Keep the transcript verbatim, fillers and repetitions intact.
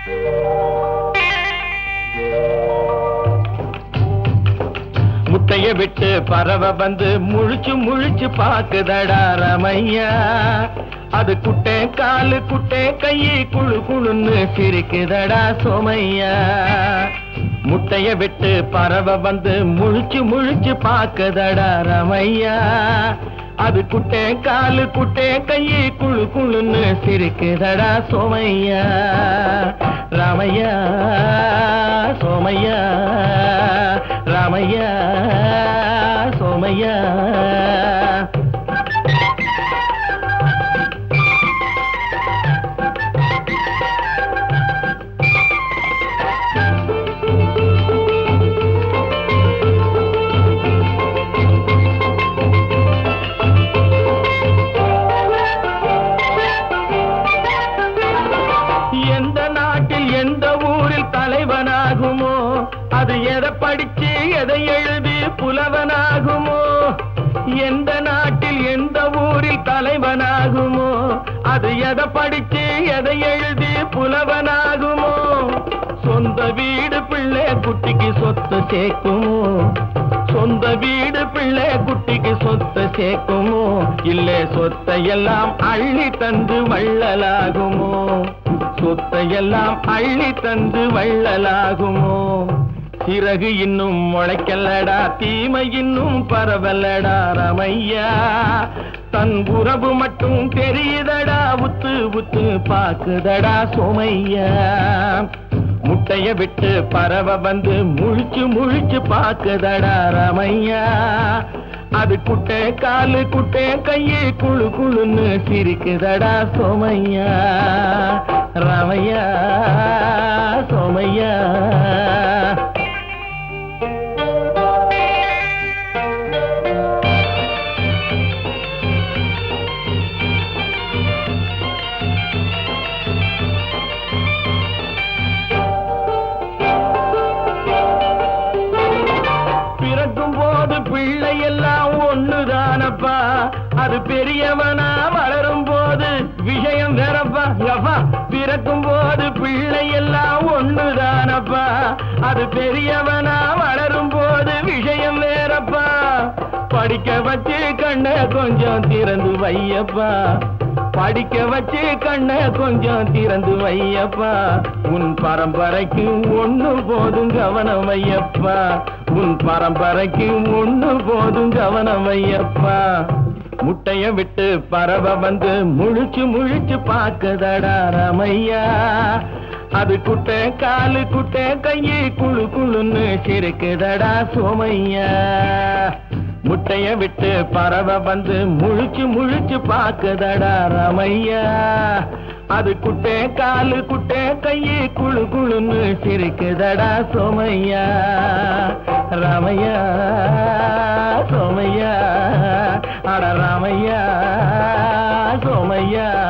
முட்டைய விட்டு பறவை வந்து முழிச்சு முழிச்சு பாக்குதடா ரமையா. அது குட்டே காலு குட்டே கையை குழு குழுன்னு சிரிக்குதடா சோமையா. முட்டைய விட்டு பறவை வந்து முழிச்சு முழிச்சு பாக்குதடா ரமையா. அது குட்டே காலு குட்டே கையை குழு குழுன்னு சிரிக்குதடா சோமையா. ராமையா சோமையா ராமையா சோமையா. எந்த நாட்டில் எந்த ஊரில் தலைவனாகுமோ, அது எதை படிச்சு எதை எழுதி புலவனாகுமோ. எந்த நாட்டில் எந்த ஊரில் தலைவனாகுமோ, அது எதை படிச்சு எதை எழுதி புலவனாகுமோ. சொந்த வீடு பிள்ளை குட்டிக்கு சொத்து சேர்க்குமோ, சொந்த வீடு பிள்ளை குட்டிக்கு சொத்தை சேர்க்குமோ. இல்லை சொத்தையெல்லாம் அள்ளி தந்து வள்ளலாகுமோ, சொத்தையெல்லாம் அள்ளி தந்து வள்ளலாகுமோ. சிறகு இன்னும் முளைக்கல்லடா, தீமை இன்னும் பரவலடா ரமையா. தன் உறவு மட்டும் தெரியுதடா, உத்து உத்து பாக்குதடா சோமையா. முட்டைய விட்டு பறவை வந்து முழிச்சு முழிச்சு பாக்குதடா ரமையா. அது குட்டே காலு குட்டே கையை குழு குழுன்னு சிரிக்குதடா சோமையா. ரமையா சோமையா. பிறக்கும் போது பிள்ளை எல்லாம் ஒண்ணுதானப்பா, அது பெரியவனா வளரும் போது விஷயம் வேறப்பா. யப்பா பிறக்கும் போது பிள்ளை எல்லாம் ஒண்ணுதானப்பா, அது பெரியவனா வளரும் போது விஷயம் வேறப்பா. படிக்க வச்சு கண்ண கொஞ்சம் திறந்து வையப்பா, படிக்க வச்சு கண்ண கொஞ்சம் திறந்து வையப்பா. உன் பரம்பரைக்கு ஒண்ணு போதும் கவனம் வையப்பா, உன் பரம்பரைக்கு ஒண்ணு போதும் கவனம் வையப்பா. முட்டைய விட்டு பறவை வந்து முழிச்சு முழிச்சு பாக்குதடா ரமையா. அது குட்டே காலு குட்டே கையை குழு குழுன்னு சிரிக்குதடா சோமையா. முட்டைய விட்டு பறவை வந்து முழிச்சு முழிச்சு பாக்குதடா ரமையா. அது குட்டே காலு குட்டே கையை குழு குழுன்னு சிரிக்குதடா சோமையா. ரமையா சோமையா. அட ராமையா சோமையா.